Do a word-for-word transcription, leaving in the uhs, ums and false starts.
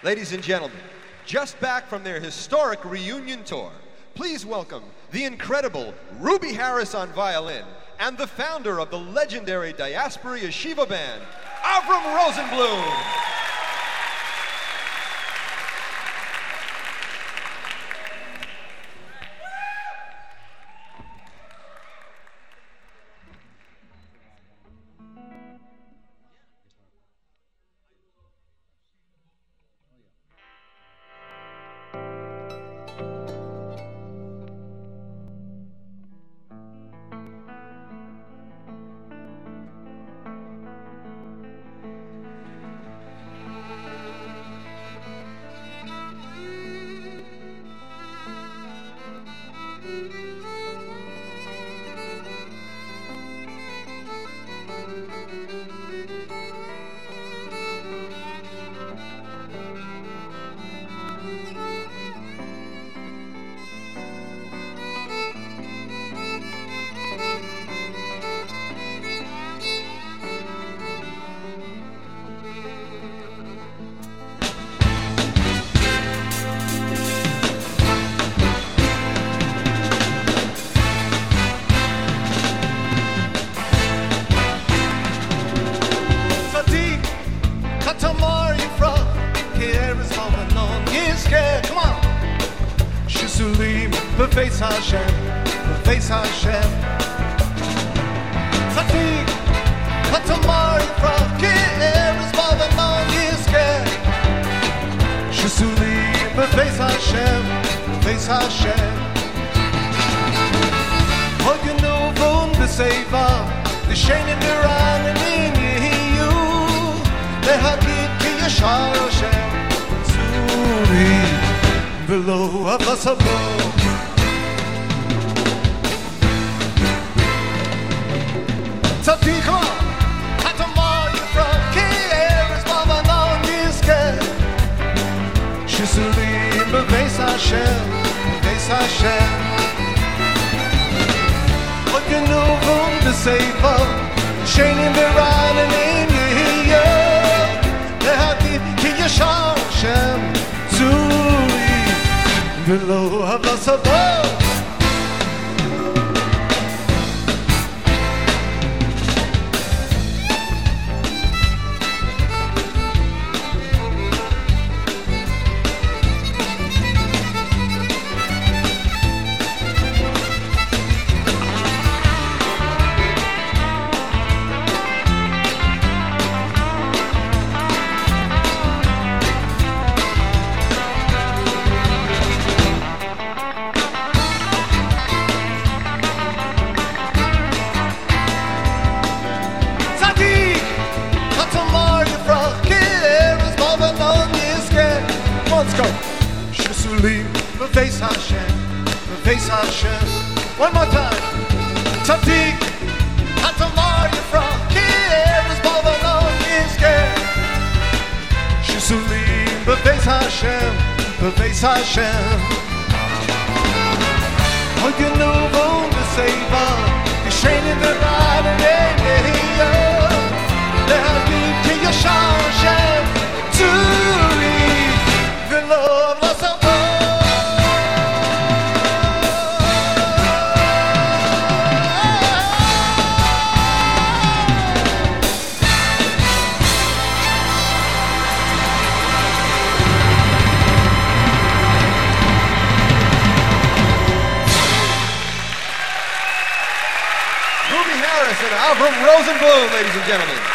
Ladies and gentlemen, just back from their historic reunion tour, please welcome the incredible Ruby Harris on violin and the founder of the legendary Diaspora Yeshiva Band, Avram Rosenblum. Befeis Hashem, Befeis Hashem. Tzadik, Katamar Yifrach, Ki Eretz Bavanon Yizkeh. Shesulim, Befeis Hashem, Befeis Hashem. Hod Yenuvun B'Seiva, L'Shenim B'Ranim Yehiyu, Lehagid Ki Yashar Hashem, Tzuri, V'lo Avasabo. Tzadika, Katamar Yifrach, Ki Eretz Bavanon Yizkeh. Shesulim B'Beis Hashem, B'Beis Hashem. Hod Yenuvun B'Seiva, Shenim B'Ranim Yehiyu, Lehagid Ki Yashar Hashem, Tzuri, V'lo Havasabo. Let's go. Shesulim, B'Beis Hashem, B'Beis Hashem. One more time. Tzadik, Katamar Yifrach, Ki Eretz Bavanon Yizkeh. Shesulim, B'Beis Hashem, B'Beis Hashem. Hod Yenuvun B'Seiva, L'Shenim B'Ranim Yehiyu, Lehagid Ki Yashar Hashem, Tzuri, V'lo Avasabo. Ruby Harris and Avram Rosenblum, ladies and gentlemen.